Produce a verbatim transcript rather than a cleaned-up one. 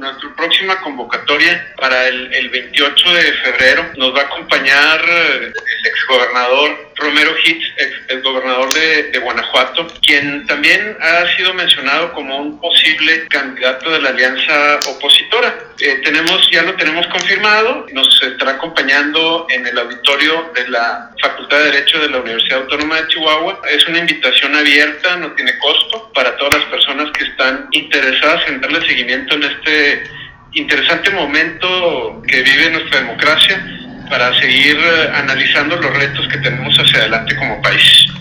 nuestra próxima convocatoria para el, el veintiocho de febrero. Nos va a acompañar el exgobernador Romero Hitz, ex, el gobernador de, de Guanajuato, quien también ha sido mencionado como un posible candidato de la alianza opositora. Eh, tenemos, ya lo tenemos confirmado, nos estará acompañando en el auditorio de la Facultad de Derecho de la Universidad Autónoma de Chihuahua. Es una invitación abierta, no tiene costo, para todas las personas que están interesadas en darle seguimiento en este interesante momento que vive nuestra democracia, para seguir analizando los retos que tenemos hacia adelante como país.